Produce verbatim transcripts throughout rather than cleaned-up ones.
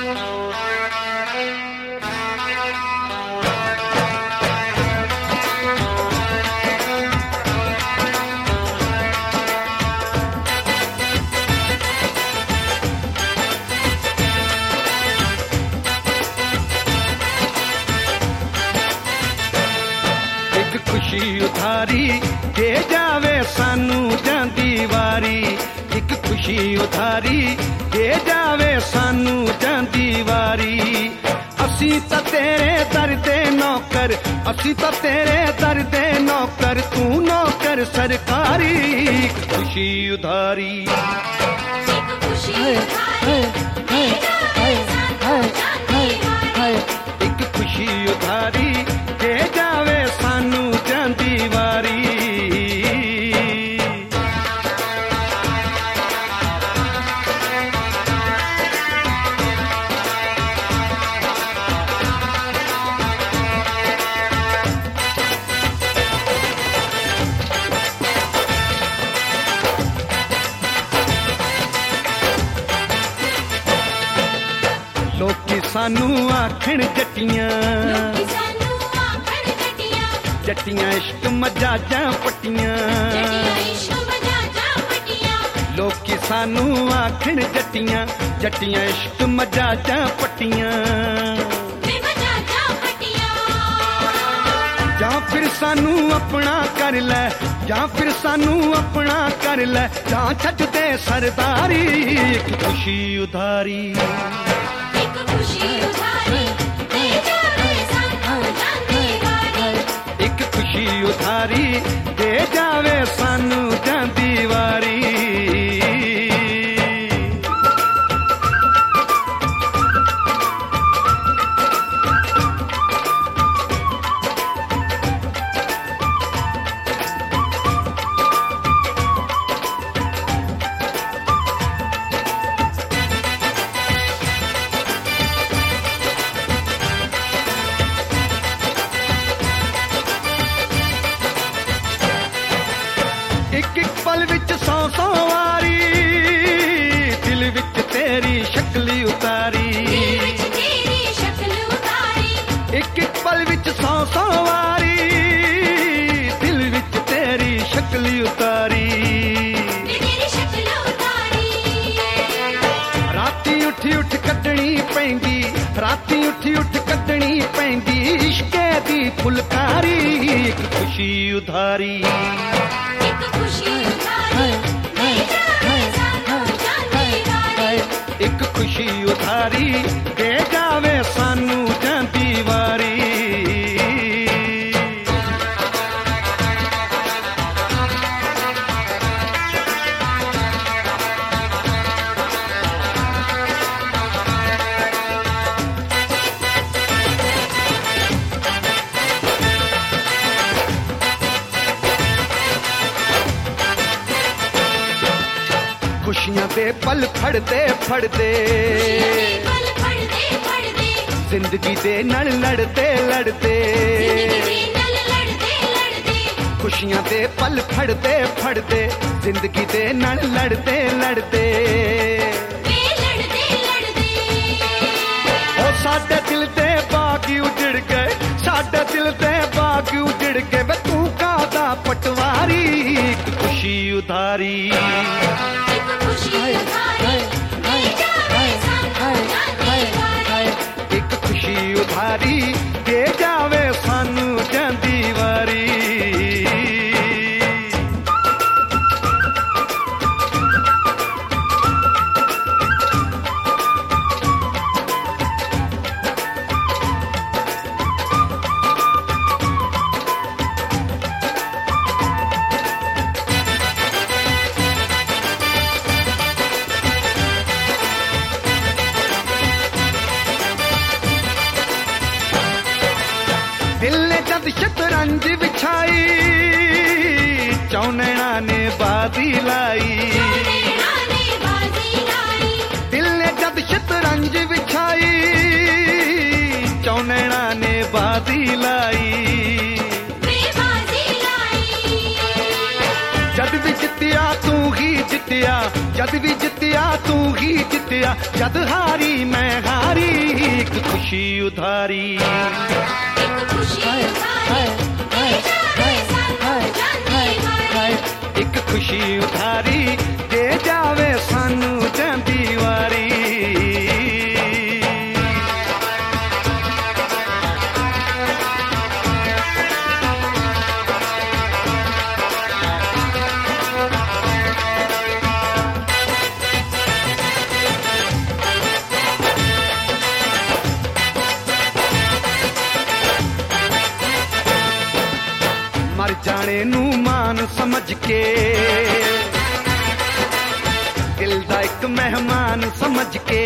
खुशी उधारी दे जावे सानू जांदी वारी, एक खुशी उधारी दे जावे सानू जांदी वारी। असी तो तेरे दर दे नौकर, असी तो तेरे दर दे नौकर, तू नौकर सरकारी। एक खुशी उधारी, एक खुशी उधारी दे जावे सानू जांदी वारी, एक खुशी उधारी दे जावे सानू जांदी वारी। लोकी सानू आखण जट्टियां, जट्टियां इश्क मजाजां पट्टियां, लोकी सानू आखण जट्टियां, जट्टियां इश्क मजाजां पट्टियां। जां फिर सानू अपना कर ले, जां फिर सानू अपना कर ले, जां छड्ड दे सरदारी। एक खुशी उधारी, एक खुशी उधारी दे जावे सानू जांदी वारी, एक खुशी उधारी दे जावे सानू जांदी वारी। एक एक पल विच सौ सौ वारी, दिल विच तेरी शक्ल उतारी, एक एक पल विच सौ सौ वारी, दिल विच तेरी शक्ल उतारी। राती उठी उठ कड्डनी पैंदी, राती उठी उठ कड्डनी पैंदी, इश्के दी फुलकारी। एक खुशी उधारी, एक खुशी उधारी दे जावे सानू जांदी वारी, एक खुशी उधारी दे जावे सानू जांदी वारी। खुशियां दे पल फड़दे फड़दे, जिंदगी दे नल लड़ते लड़ते, खुशियां दे पल फड़दे फड़दे, जिंदगी दे नल लड़ते लड़ते। ओ साडे दिल दे बाग उजड़ गए, साडे दिल दे बाग उजड़ गए, वे तू कादा पटवारी। एक खुशी उधारी, एक खुशी उधारी दे जावे सानू जांदी वारी, एक खुशी उधारी दे जावे सानू जांदी वारी। दिल ने जद शतरंज बिछाई, चौनैना ने बाजी लाई, दिल ने जद शतरंज बिछाई, चौनैना ने बाजी लाई। जद भी जितिया तू ही जितिया, जद भी जितिया तू ही जितया जद हारी मैं हारी, एक खुशी उधारी। एक खुशी उधारी दे जावे सानू जांदी वारी, एक खुशी उधारी दे जावे सानू जांदी वारी। मर जाने नू मान समझ के दिल दा एक मेहमान समझ के,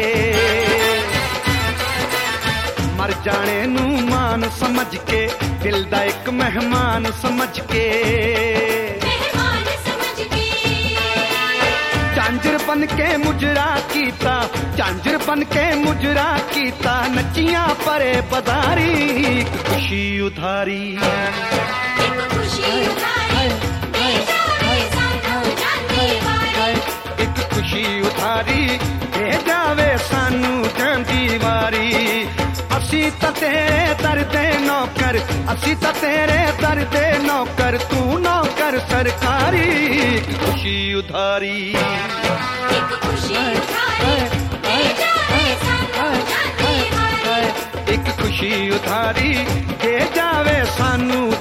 मर जाने नू मान समझ के दिल दा एक मेहमान समझ के, मेहमान समझ के झांझर बन के मुजरा कीता, झांझर बन के मुजरा कीता नचियां परे पधारी, एक खुशी उधारी। एक खुशी उधारी दे जावे सानू जांदी वारी, एक खुशी उधारी दे जावे सानू जांदी वारी। असी तां तेरे दर दे नौकर, असी तां तेरे दर दे नौकर, तू नौकर सरकारी, एक खुशी उधारी। एक खुशी उधारी दे जावे सानू जांदी वारी, एक खुशी उधारी दे जावे सानू